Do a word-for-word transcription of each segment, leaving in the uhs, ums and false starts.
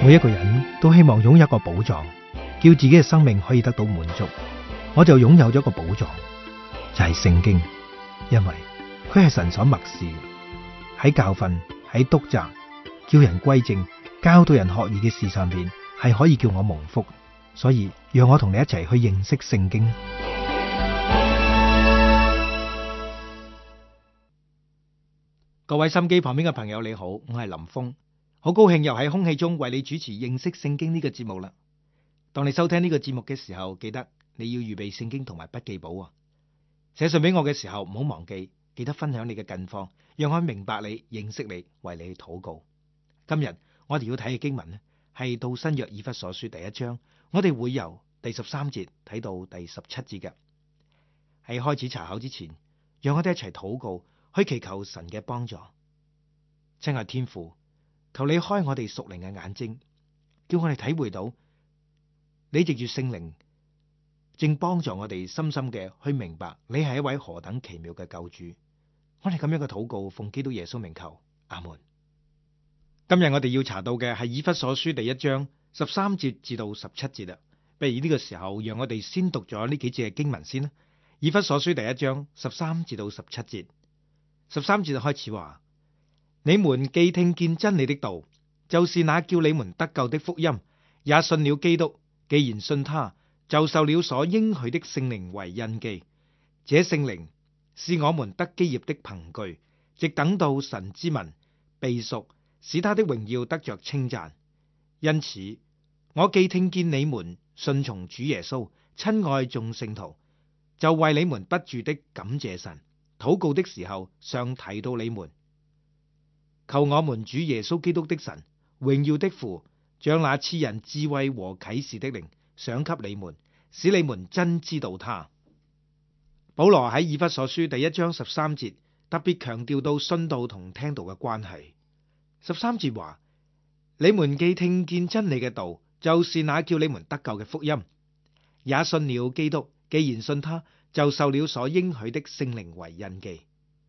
每一個人都希望擁有一個寶藏，叫自己嘅生命可以得到滿足。我就擁有咗一個寶藏，就係聖經，因為佢係神所默示，喺教訓、喺督責、叫人歸正、教導人學義嘅事上邊，係可以叫我蒙福。所以讓我同你一齊去認識聖經。各位心機旁邊嘅朋友你好，我係林峰，好高興又喺空氣中為你主持認識聖經呢個節目啦。當你收聽呢個節目嘅時候，記得你要預備聖經同埋筆記簿啊。寫信俾我嘅時候唔好忘記，記得分享你嘅近況，讓我明白你、認識你，為你去禱告。今日我哋要睇嘅經文呢，係到新約以弗所書第一章，我哋會由第十三節睇到第十七節嘅。喺開始查考之前，讓我哋一齊禱告，去祈求神嘅幫助。親愛天父，求你開我哋屬靈嘅眼睛，叫我哋體會到你藉住聖靈正幫助我哋深深嘅去明白你係一位何等奇妙嘅救主。我哋咁樣嘅禱告奉基督耶穌名求，阿門。今日我哋要查到嘅係以弗所書第一章十三節至到十七節啦。不如呢個時候，讓我哋先讀咗呢幾節嘅經文先啦。以弗所書第一章十三至到十七節。十三節就開始話：你們既聽見真理的道，就是那叫你們得救的福音，也信了基督。既然信他，就受了所應許的聖靈為印記。這聖靈是我們得基業的憑據，直等到神之民被贖，使他的榮耀得着稱讚。因此，我既聽見你們信從主耶穌，親愛眾聖徒，就為你們不住的感謝神。禱告的時候，常提到你們，求我們主耶穌基督的神，榮耀的父，將那賜人智慧和啟示的靈賞給你們，使你們真知道他。保羅喺以弗所書第一章十三節特別強調到信道同聽道嘅關係。十三節話：你們既聽見真理嘅道，就是那叫你們得救嘅福音，也信了基督。既然信他，就受了所應許的聖靈為印記。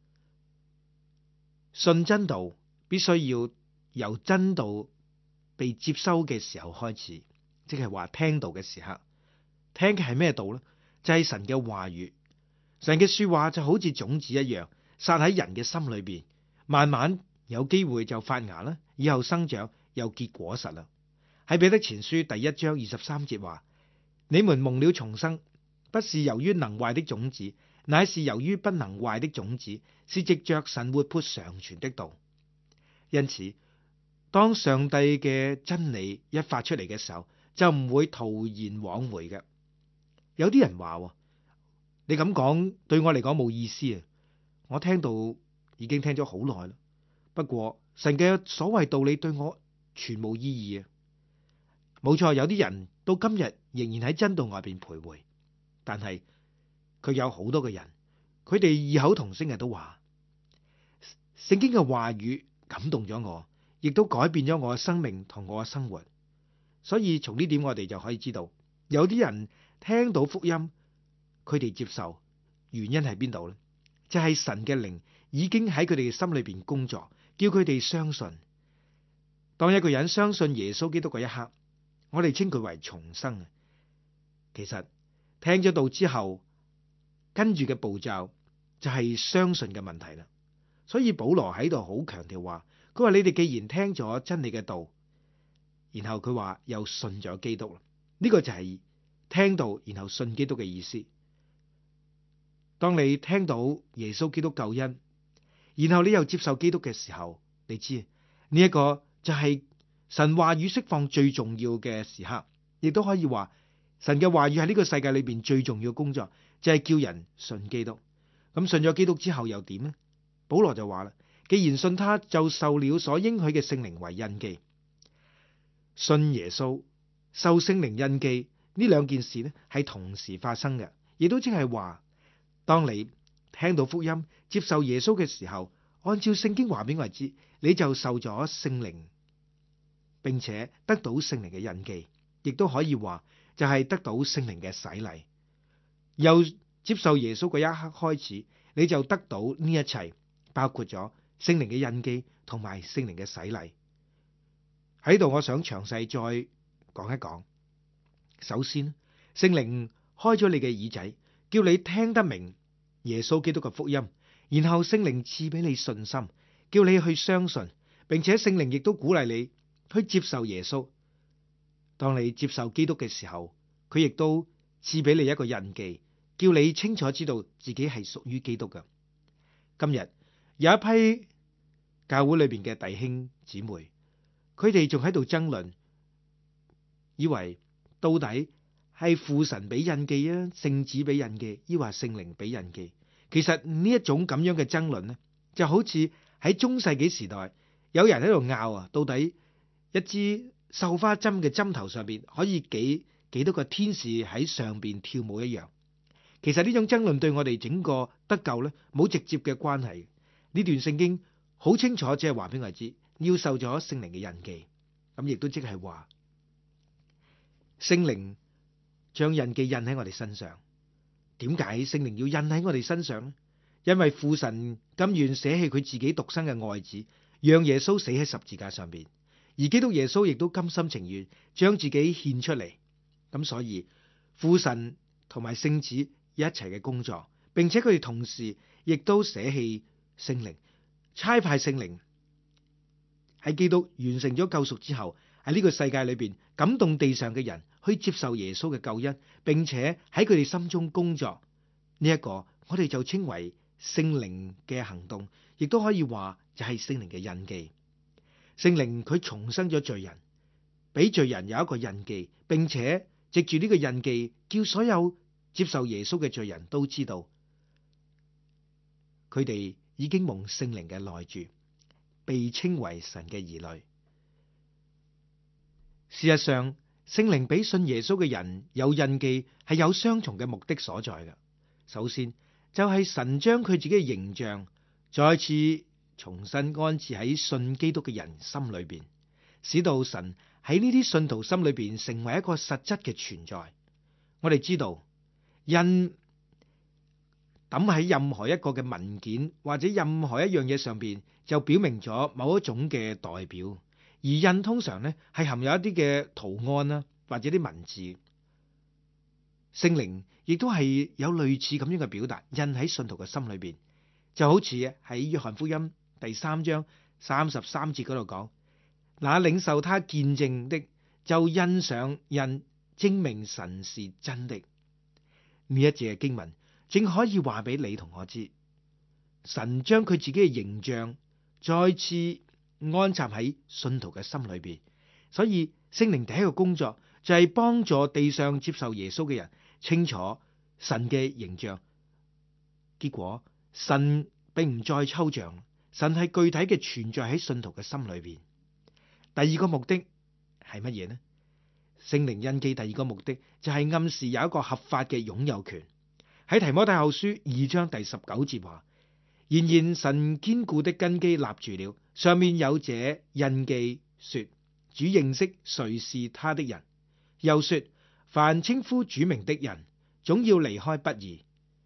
信真道必須要由真道被接收嘅時候開始，即係話聽道嘅時刻。聽嘅係咩道呢？就係神嘅話語。神嘅說話就好似種子一樣，撒喺人嘅心裏邊，慢慢有機會就發芽啦，以後生長又結果實啦。喺彼得前書第一章二十三節話：你們蒙了重生，不是由於能壞的種子，乃是由於不能壞的種子，是藉着神活潑常存的道。因此，當上帝嘅真理一發出嚟嘅時候，就唔會徒然往回嘅。有啲人話：你咁講對我嚟講冇意思啊！我聽到已經聽咗好耐啦。不過神嘅所謂道理對我全無意義啊！冇錯，有啲人到今日仍然喺真道外邊徘徊。但係佢有好多嘅人，佢哋異口同聲嘅都話，聖經嘅話語感動咗我，亦都改變咗我嘅生命同我嘅生活。所以從呢點我哋就可以知道，有啲人聽到福音，佢哋接受，原因係邊度呢？就係神嘅靈已經喺佢哋嘅心裏邊工作，叫佢哋相信。當一個人相信耶穌基督嗰一刻，我哋稱佢為重生。其實聽咗道之後，跟住嘅步驟就係相信嘅問題啦。所以保羅喺度好強調話，佢話你哋既然聽咗真理嘅道，然後佢話又信咗基督啦，呢個就係聽道然後信基督嘅意思。當你聽到耶穌基督救恩，然後你又接受基督嘅時候，你知呢一個就係神話語釋放最重要嘅時刻，亦都可以話神嘅話語喺呢個世界裏邊最重要嘅工作，就係叫人信基督。咁信咗基督之後又點呢？保羅就話啦，既然信他，就受了所應許嘅聖靈為印記。信耶穌、受聖靈印記呢兩件事呢，係同時發生嘅，亦都即係話，當你聽到福音、接受耶穌嘅時候，按照聖經話俾我知，你就受咗聖靈，並且得到聖靈嘅印記，亦都可以話就係得到聖靈嘅洗禮。由接受耶穌嗰一刻開始，你就得到呢一切，包括咗聖靈嘅印記同埋聖靈嘅洗禮。 喺度我想詳細再講一講。首先，聖靈開咗你嘅耳仔，叫你聽得明耶穌基督嘅福音，然後聖靈賜俾你信心，叫你去相信，並且聖靈亦都鼓勵你去接受耶穌。當你接受基督嘅時候，佢亦都賜俾你一個印記，叫你清楚知道自己係屬於基督嘅。今日有一批教會裏邊嘅弟兄姊妹，佢哋仲喺度爭論，以為到底係父神俾印記啊，聖子俾印記，抑或聖靈俾印記。其實呢一種咁樣嘅爭論呢，就好似喺中世紀時代有人喺度拗啊，到底一支繡花針嘅針頭上邊可以幾幾多個天使喺上邊跳舞一樣。其實呢種爭論對我哋整個得救呢冇直接嘅關係。呢段聖經好清楚，只係話俾我哋知，要受咗聖靈嘅印記。咁亦都即係話聖靈將印記印喺我哋身上。點解聖靈要印喺我哋身上呢？因為父神甘願捨棄佢自己獨生嘅愛子，讓耶穌死喺十字架上邊，而基督耶穌亦都甘心情願將自己獻出嚟。咁所以父神同埋聖子一齊嘅工作，並且佢哋同時亦都捨棄聖靈，差派聖靈喺基督完成咗救贖之後，喺呢個世界裏邊感動地上嘅人去接受耶穌嘅救恩，並且喺佢哋心中工作。呢、這、一個我哋就稱為聖靈嘅行動，亦都可以話就係聖靈嘅印記。聖靈佢重生咗罪人，俾罪人有一個印記，並且藉住呢個印記，叫所有接受耶穌嘅罪人都知道，佢哋已經蒙聖靈嘅內住，被稱為神嘅兒女。事實上，聖靈俾信耶穌嘅人有印記，係有雙重嘅目的所在嘅。首先就係、是、神將佢自己嘅形象再次重新安置喺信基督嘅人心裏邊，使到神喺呢啲信徒心裏邊成為一個實質嘅存在。我哋知道印抌喺任何一個嘅文件或者任何一樣嘢上邊，就表明咗某一種嘅代表。而印通常呢係含有一啲嘅圖案啦，或者啲文字。聖靈亦都係有類似咁樣嘅表達，印喺信徒嘅心裏邊，就好似喺約翰福音第三章三十三節嗰度講：那領受他見證的，就印上印，證明神是真的。呢一節嘅經文正可以話俾你同我知，神將佢自己嘅形象再次安插喺信徒嘅心裏邊。所以聖靈第一個工作就係幫助地上接受耶穌嘅人清楚神嘅形象。結果神並唔再抽象，神係具體嘅存在喺信徒嘅心裏邊。第二個目的係乜嘢呢？聖靈印記第二個目的就係暗示有一個合法嘅擁有權。喺提摩太後書二章第十九節話：然而神堅固的根基立住了，上面有這印記，說主認識誰是他的人，又說凡稱呼主名的人，總要離開不義。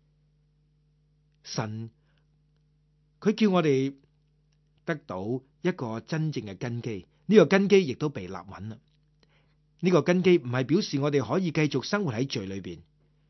神佢叫我哋得到一個真正嘅根基，呢、這個根基亦都被立穩啦。呢、這個根基唔係表示我哋可以繼續生活喺罪裏邊。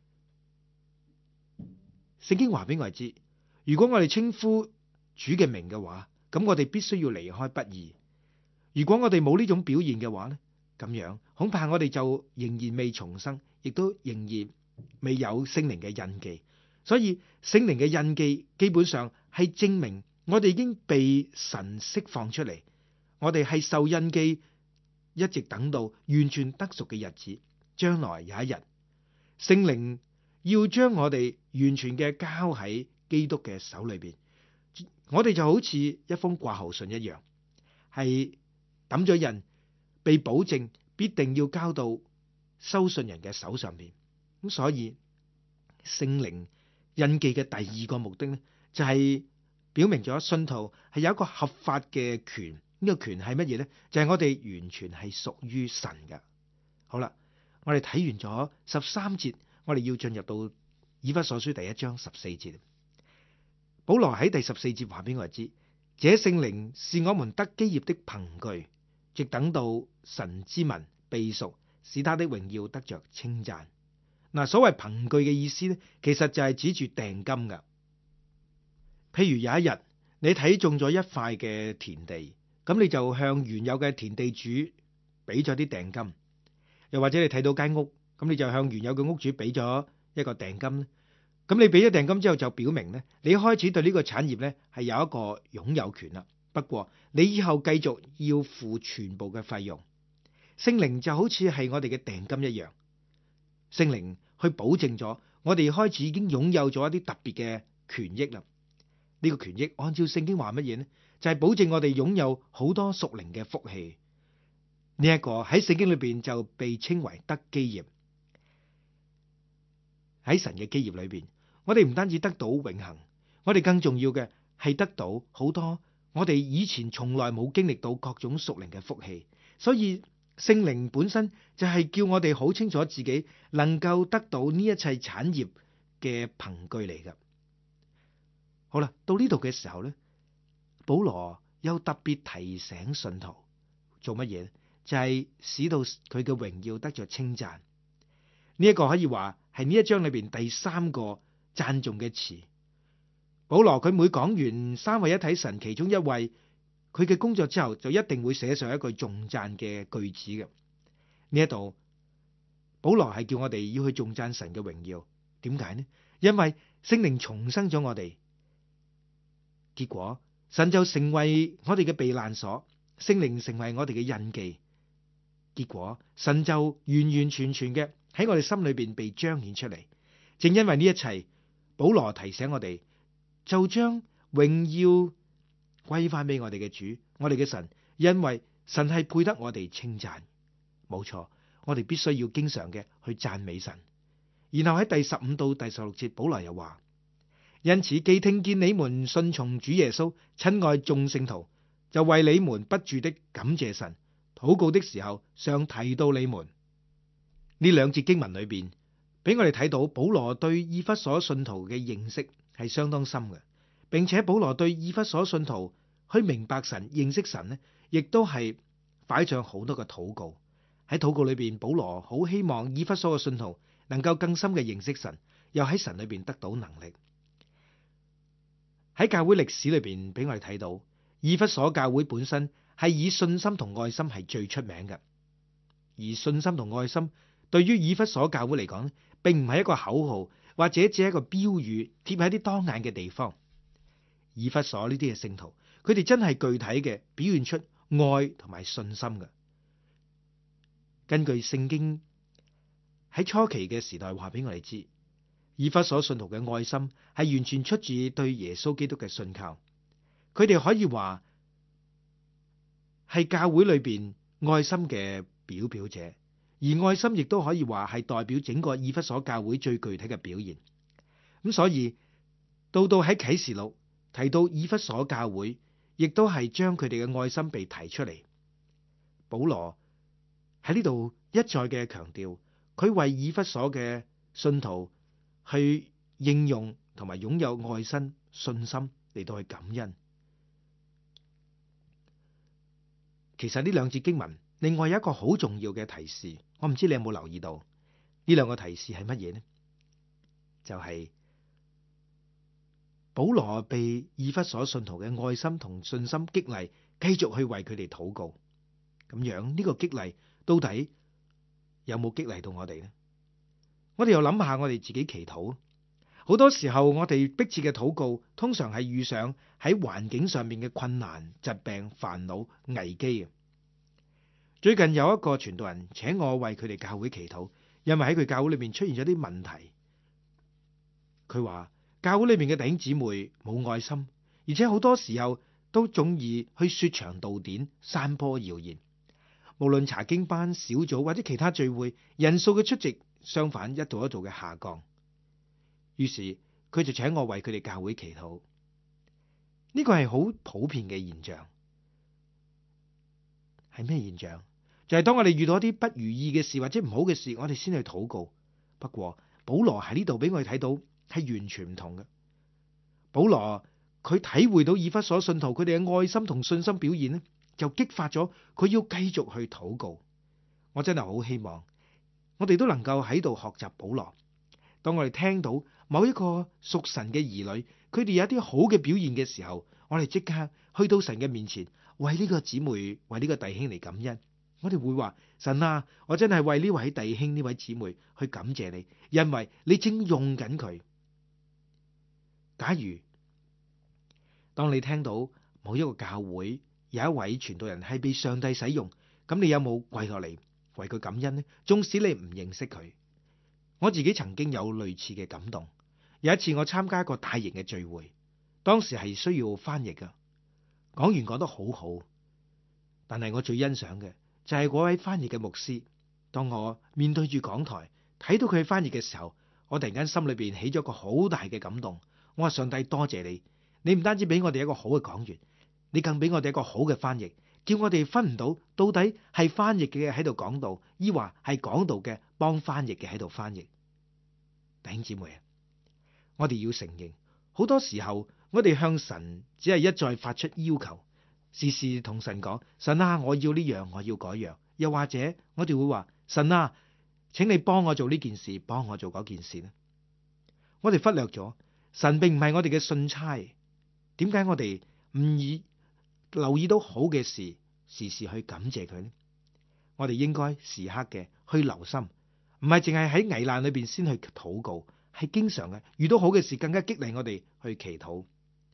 聖經話俾我哋知，如果我哋稱呼主嘅名嘅話，咁我哋必須要離開不義。如果我哋冇呢種表現嘅話呢，咁樣恐怕我哋就仍然未重生，亦都仍然未有聖靈嘅印記。所以聖靈嘅印記基本上係證明我哋已經被神釋放出嚟，我哋係受印記，一直等到完全得贖嘅日子。將來有一日，聖靈要將我哋完全嘅交喺基督嘅手裏邊，我哋就好似一封掛號信一樣，係抌咗印，被保證必定要交到收信人嘅手上邊。咁所以聖靈印記嘅第二個目的呢，就係表明咗信徒係有一個合法嘅權。呢個權係乜嘢呢？就係我哋完全係屬於神嘅。好啦，我哋睇完咗十三節，我哋要進入到以弗所書第一章十四節。保羅喺第十四節話俾我哋知，這聖靈是我們得基業的憑據， 直等到神之民被贖，使他的榮耀得着稱讚。嗱，所謂憑據嘅意思咧，其實就係指住訂金噶。譬如有一日你睇中咗一塊嘅田地，咁你就向原有嘅田地主俾咗啲訂金，又或者你睇到間屋，咁你就向原有嘅屋主俾咗一個訂金。咁你俾咗訂金之後，就表明咧，你開始對呢個產業咧係有一個擁有權啦。不過你以後繼續要付全部嘅費用。聖靈就好似係我哋嘅訂金一樣，聖靈去保證咗我哋開始已經擁有咗一啲特別嘅權益啦。呢個權益按照聖經話乜嘢呢？就係保證我哋擁有好多屬靈嘅福氣。呢一個喺聖經裏邊就被稱為得基業。喺神嘅基業裏邊，我哋唔單止得到永恆，我哋更重要嘅係得到好多我哋以前從來冇經歷到各種屬靈嘅福氣。所以聖靈本身就係叫我哋好清楚自己能夠得到呢一切產業嘅憑據嚟㗎。好啦，到呢度嘅時候咧，保羅又特別提醒信徒做乜嘢呢？就係使到佢嘅榮耀得着稱讚。呢一個可以話係呢一章裏邊第三個讚頌嘅詞。保羅佢每講完三位一體神其中一位佢嘅工作之後，就一定會寫上一句頌讚嘅句子嘅。呢一度保羅係叫我哋要去頌讚神嘅榮耀。點解呢？因為聖靈重生咗我哋，結果神就成為我哋嘅避難所，聖靈成為我哋嘅印記，結果神就完完全全嘅喺我哋心裏邊被彰顯出嚟。正因為呢一切，保羅提醒我哋，就將榮耀歸翻俾我哋嘅主，我哋嘅神，因為神係配得我哋稱讚。冇錯，我哋必須要經常嘅去讚美神。然後喺第十五到第十六節，保羅又話：因此既聽見你們信從主耶穌，親愛眾聖徒，就為你們不住的感謝神，禱告的時候常提到你們。呢兩節經文裏邊，俾我哋睇到保羅對以弗所信徒嘅認識係相當深嘅，並且保羅對以弗所信徒去明白神、認識神呢，亦都係擺上好多嘅禱告。喺禱告裏邊，保羅好希望以弗所嘅信徒能夠更深嘅認識神，又喺神裏邊得到能力。喺教會歷史裏邊，俾我哋睇到以弗所教會本身係以信心同愛心係最出名嘅，而信心同愛心對於以弗所教會嚟講，並唔係一個口號或者只係一個標語貼喺啲當眼嘅地方。以弗所呢啲嘅聖徒，佢哋真係具體嘅表現出愛同埋信心嘅。根據聖經喺初期嘅時代話俾我哋知，以弗所信徒嘅愛心係完全出自對耶穌基督嘅信靠。佢哋可以話係教會裏邊愛心嘅表表者，而愛心亦都可以話係代表整個以弗所教會最具體嘅表現。咁所以到到喺啟示錄提到以弗所教會，亦都係將佢哋嘅愛心被提出嚟。保羅喺呢度一再嘅強調，佢為以弗所嘅信徒去應用同埋擁有愛心、信心嚟到去感恩。其實呢兩節經文另外有一個好重要嘅提示，我唔知你有冇留意到呢兩個提示係乜嘢呢？就係、是、保羅被以弗所信徒嘅愛心同信心激勵，繼續去為佢哋禱告。咁樣呢、這個激勵到底有冇激勵到我哋呢？我哋又諗下我哋自己祈禱，好多時候我哋迫切嘅禱告，通常係遇上喺環境上面嘅困難、疾病、煩惱、危機嘅。最近有一個傳道人請我為佢哋教會祈禱，因為喺佢教會裏面出現咗啲問題。佢話教會裏面嘅弟兄姊妹冇愛心，而且好多時候都中意去說長道典、散播謠言。無論查經班、小組或者其他聚會，人數嘅出席相反一度一度嘅下降。於是佢就請我為佢哋教會祈禱。呢個係好普遍嘅現象。係咩現象？就係當我哋遇到一啲不如意嘅事或者唔好嘅事，我哋先去禱告。不過保羅喺呢度俾我哋睇到係完全唔同嘅。保羅佢體會到以弗所信徒佢哋嘅愛心同信心表現呢， 就激發咗佢要繼續去禱告。我真係好希望我哋都能夠喺度學習保羅。當我哋聽到某一個屬神嘅兒女，佢哋有一啲好嘅表現嘅時候，我哋即刻去到神嘅面前，為呢個姊妹、為呢個弟兄嚟感恩。我哋會話：神啊，我真係為呢位弟兄、呢位姊妹去感謝你，因為你正用緊佢。假如當你聽到某一個教會有一位傳道人係被上帝使用，咁你有冇跪落嚟為佢感恩呢？縱使你唔認識佢。我自己曾經有類似嘅感動。有一次我參加一個大型嘅聚會，當時係需要翻譯㗎，講員講得好好，但係我最欣賞嘅就係嗰位翻譯嘅牧師。當我面對住講台睇到佢翻譯嘅時候，我突然間心裏邊起咗個好大嘅感動。我話：上帝多謝你，你唔單止俾我哋一個好嘅講員，你更俾我哋一個好嘅翻譯，叫我哋分唔到到底係翻譯嘅喺度講道，抑或係講道嘅幫翻譯嘅喺度翻譯。弟兄姊妹啊，我哋要承認，好多時候我哋向神只係一再發出要求，時時同神講：神啊，我要呢樣，我要嗰樣。又或者我哋會話：神啊，請你幫我做呢件事，幫我做嗰件事呢？我哋忽略咗神並唔係我哋嘅信差。點解我哋唔以留意到好嘅事，時時去感謝佢呢？我哋應該時刻嘅去留心。唔係淨係喺危難裏邊先去禱告，係經常嘅遇到好嘅事，更加激勵我哋去祈禱。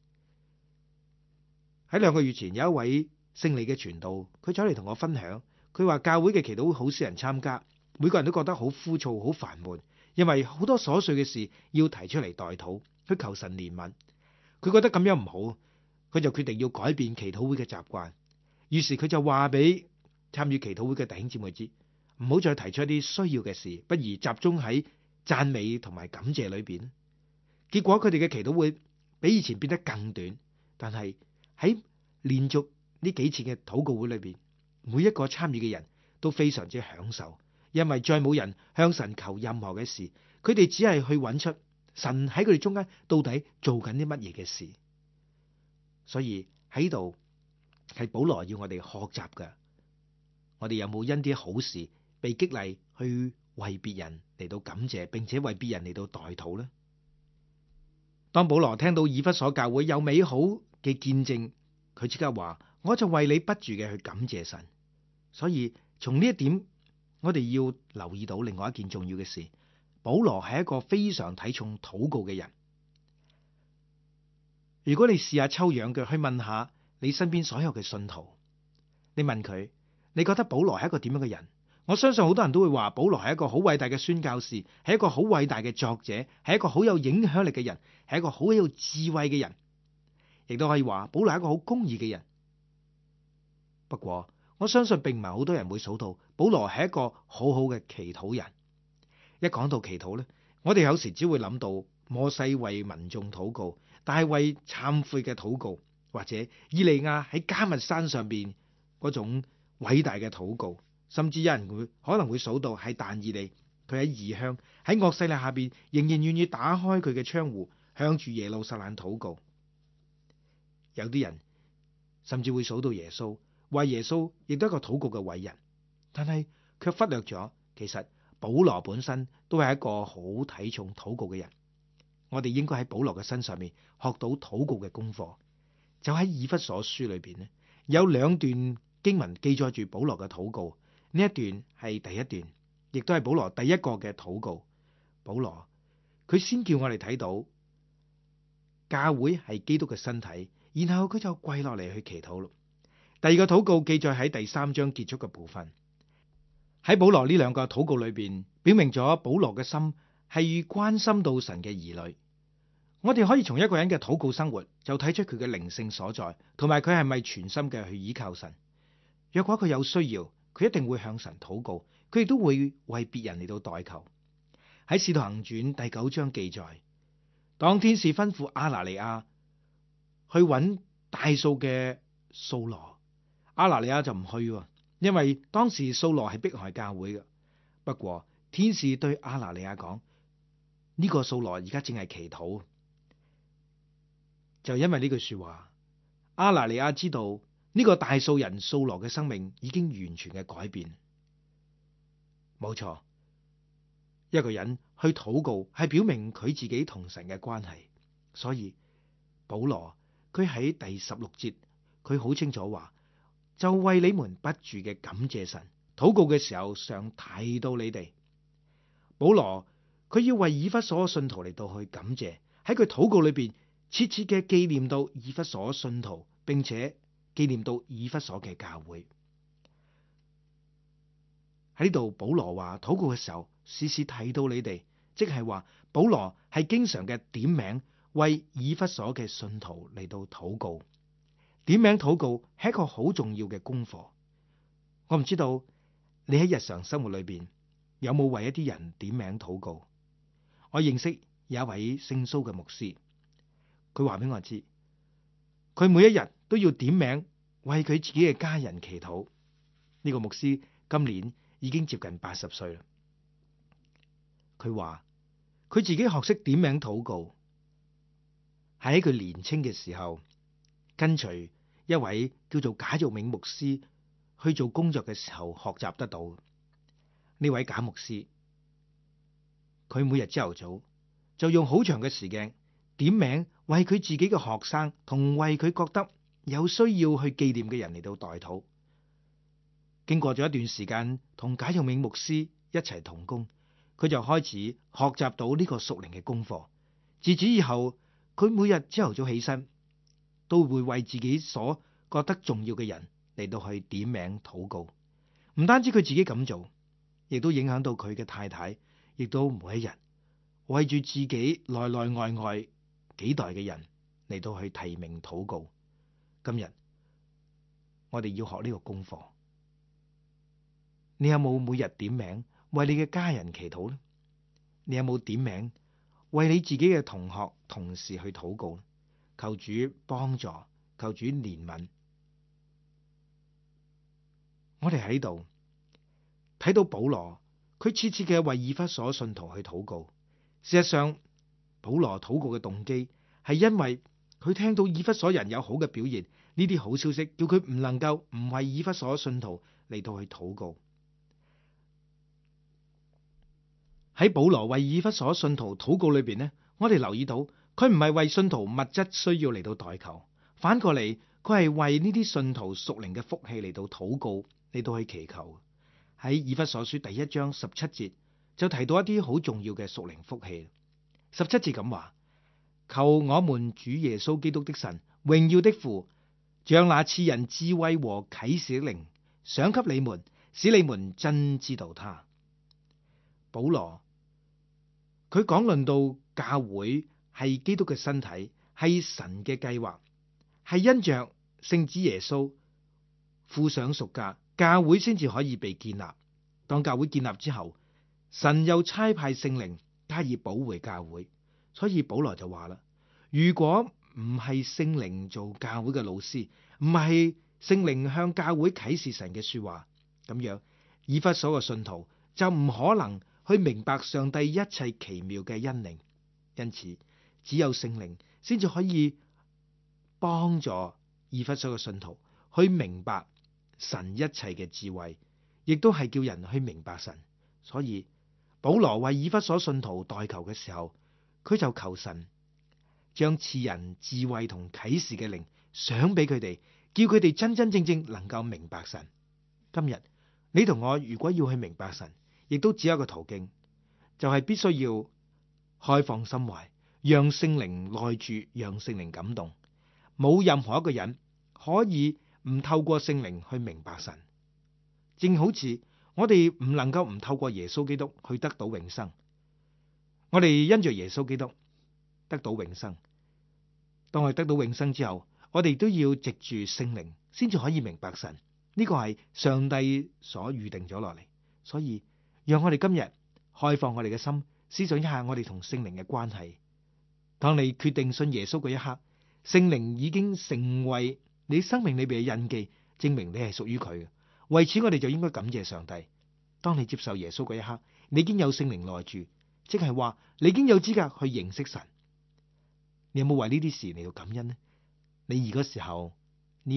喺兩個月前，有一位勝利嘅傳道，佢走嚟同我分享，佢話教會嘅祈禱會好少人參加，每個人都覺得好枯燥、好煩悶，因為好多瑣碎嘅事要提出嚟代禱，去求神憐憫。佢覺得咁樣唔好，佢就決定要改變祈禱會嘅習慣。於是佢就話俾參與祈禱會嘅弟兄姊妹知，唔好再提出一啲需要嘅事，不如集中喺讚美同埋感謝裏邊。結果佢哋嘅祈禱會比以前變得更短，但係喺連續呢幾次嘅禱告會裏邊，每一個參與嘅人都非常之享受，因為再冇人向神求任何嘅事，佢哋只係去揾出神喺佢哋中間到底做緊啲乜嘢嘅事。所以喺度係保羅要我哋學習嘅，我哋有冇因啲好事被激勵去為別人嚟到感謝，並且為別人嚟到代禱呢？當保羅聽到以弗所教會有美好嘅見證，佢即刻話：我就為你不住嘅去感謝神。所以從呢一點，我哋要留意到另外一件重要嘅事，保羅係一個非常睇重禱告嘅人。如果你試下抽樣嘅去問下你身邊所有嘅信徒，你問佢，你覺得保羅係一個點樣嘅人？我相信好多人都會話保羅係一個好偉大嘅宣教士，係一個好偉大嘅作者，係一個好有影響力嘅人，係一個好有智慧嘅人，亦都可以話保羅係一個好公義嘅人。不過我相信並唔係好多人會數到保羅係一個好好嘅祈禱人。一講到祈禱咧，我哋有時只會諗到摩西為民眾禱告，大衛懺悔嘅禱告，或者以利亞喺迦密山上邊嗰種偉大嘅禱告。甚至有人會可能會數到係但以理，佢喺異鄉喺惡勢力下邊，仍然願意打開佢嘅窗戶，向住耶路撒冷禱告。有啲人甚至會數到耶穌，話耶穌亦都係一個禱告嘅偉人，但係卻忽略咗，其實保羅本身都係一個好睇重禱告嘅人。我哋應該喺保羅嘅身上面學到禱告嘅功課。就喺以弗所書裏邊咧，有兩段經文記載住保羅嘅禱告。呢一段係第一段，亦都係保羅第一個嘅禱告。保羅佢先叫我哋睇到教會係基督嘅身體，然後佢就跪落嚟去祈禱咯。第二個禱告記載喺第三章結束嘅部分。喺保羅呢兩個禱告裏邊，表明咗保羅嘅心係關心到神嘅兒女。我哋可以從一個人嘅禱告生活就睇出佢嘅靈性所在，同埋佢係咪全心嘅去依靠神。若果佢有需要，佢一定會向神禱告，佢亦都會為別人嚟到代求。喺《使徒行傳》第九章記載，當天使吩咐亞拿尼亞去揾大數嘅掃羅，亞拿尼亞就唔去，因為當時掃羅係迫害教會嘅。不過天使對亞拿尼亞講：呢、這個掃羅而家正係祈禱。就因為呢句說話，亞拿尼亞知道呢個大數人掃羅嘅生命已經完全嘅改變。冇錯，一個人去禱告係表明佢自己同神嘅關係，所以保羅佢喺第十六節佢好清楚話，就為你們不住嘅感謝神。禱告嘅時候常提到你哋。保羅佢要為以弗所信徒嚟到去感謝，喺佢禱告裏邊切切嘅紀念到以弗所信徒，並且紀念到以弗所嘅教會。喺呢度保羅話禱告嘅時候時時提到你哋，即係話保羅係經常嘅點名為以弗所嘅信徒嚟到禱告。點名禱告係一個好重要嘅功課。我唔知道你喺日常生活裏邊有冇為一啲人點名禱告。我認識有一位姓蘇嘅牧師，佢話俾我知，佢每一日都要點名為佢自己嘅家人祈禱。呢個牧師今年已經接近八十歲啦。佢話佢自己學識點名禱告，喺佢年輕嘅時候跟隨一位叫做賈玉銘牧師去做工作嘅時候學習得到。呢位賈牧師，佢每日朝頭早就用好長嘅時間點名為佢自己嘅學生同為佢覺得有需要去紀念嘅人嚟到代禱。經過咗一段時間同賈玉銘牧師一齊同工，佢就開始學習到呢個屬靈嘅功課。自此以後，佢每日朝頭早起身都會為自己所覺得重要嘅人嚟到去點名禱告。唔單止佢自己咁做，亦都影響到佢嘅太太，亦都每一日為住自己內內外外幾代嘅人嚟到去提名禱告。今日我哋要學呢個功課。你有冇每日點名為你嘅家人祈禱呢？你有冇點名為你自己嘅同學同事去禱告？求主幫助，求主憐憫。我哋喺度睇到保羅，佢切切嘅為以弗所信徒去禱告。事實上，保羅禱告嘅動機係因為佢聽到以弗所人有好嘅表現，呢啲好消息叫佢唔能夠唔為以弗所信徒嚟到去禱告。喺保羅為以弗所信徒禱告裏邊呢，我哋留意到佢唔係為信徒物質需要嚟到代求，反過嚟佢係為呢啲信徒屬靈嘅福氣嚟到禱告，嚟到去祈求。喺以弗所書第一章十七節就提到一啲好重要嘅屬靈福氣。十七節咁話：求我們主耶穌基督的神，榮耀的父，將那賜人智慧和啟示的靈賞給你們，使你們真知道他。保羅佢講論到教會係基督嘅身體，係神嘅計劃，係因着聖子耶穌付上贖價，教會先至可以被建立。當教會建立之後，神又差派聖靈加以保護教會。所以保羅就話啦：如果唔係聖靈做教會嘅老師，唔係聖靈向教會啟示神嘅說話，咁樣以弗所嘅信徒就唔可能去明白上帝一切奇妙嘅恩靈。因此，只有聖靈先至可以幫助以弗所嘅信徒去明白神一切嘅智慧，亦都係叫人去明白神。所以保羅為以弗所信徒代求嘅時候，佢就求神將賜人智慧同啟示嘅靈賞俾佢哋，叫佢哋真真正正能夠明白神。今日你同我如果要去明白神，亦都只有一個途徑，就係必須要開放心懷，讓聖靈內住，讓聖靈感動。冇任何一個人可以唔透過聖靈去明白神。正好似我哋唔能夠唔透過耶穌基督去得到永生。我哋因着耶穌基督得到永生。當我哋得到永生之後，我哋都要藉住聖靈先至可以明白神。呢個係上帝所預定咗落嚟。所以讓我哋今日開放我哋嘅心，思想一下我哋同聖靈嘅關係。當你決定信耶穌嗰一刻，聖靈已經成為你生命裏邊嘅印記，證明你係屬於佢嘅。為此，我哋就應該感謝上帝。當你接受耶穌嗰一刻，你已經有聖靈內住，即係話你已經有資格去認識神。你有冇為呢啲事嚟到感恩呢？你而嗰時候呢刻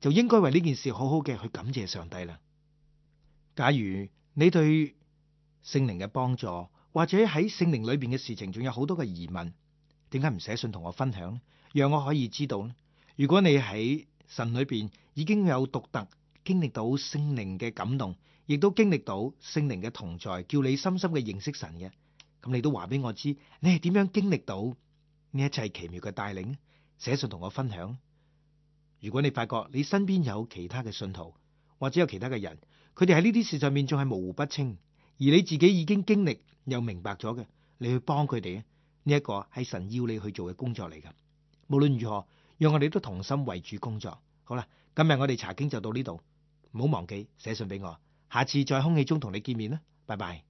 就應該為呢件事好好嘅去感謝上帝啦。假如你對聖靈嘅幫助，或者喺聖靈裏邊嘅事情，仲有好多嘅疑問，點解唔寫信同我分享呢？讓我可以知道呢。如果你喺神裏邊已經有獨特經歷到聖靈嘅感動，亦都經歷到聖靈嘅同在，叫你深深嘅認識神嘅，咁你都話俾我知，你係點樣經歷到呢一切奇妙嘅帶領？寫信同我分享。如果你發覺你身邊有其他嘅信徒，或者有其他嘅人，佢哋喺呢啲事上面仲係模糊不清，而你自己已經經歷又明白咗嘅，你去幫佢哋，呢一個係神要你去做嘅工作嚟㗎。無論如何，讓我哋都同心為主工作。好啦，今日我哋查經就到呢度，唔好忘記寫信俾我，下次在空氣中同你見面啦，拜拜。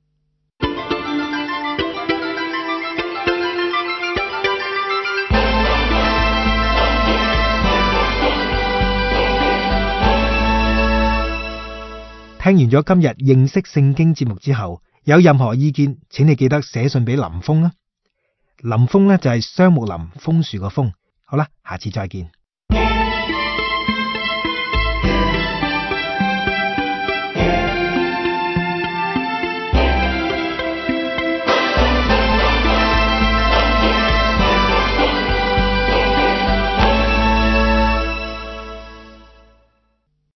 聽完咗今日認識聖經節目之後，有任何意見，請你記得寫信俾林峰啦。林峰呢就係雙木林楓樹個楓。好啦，下次再見。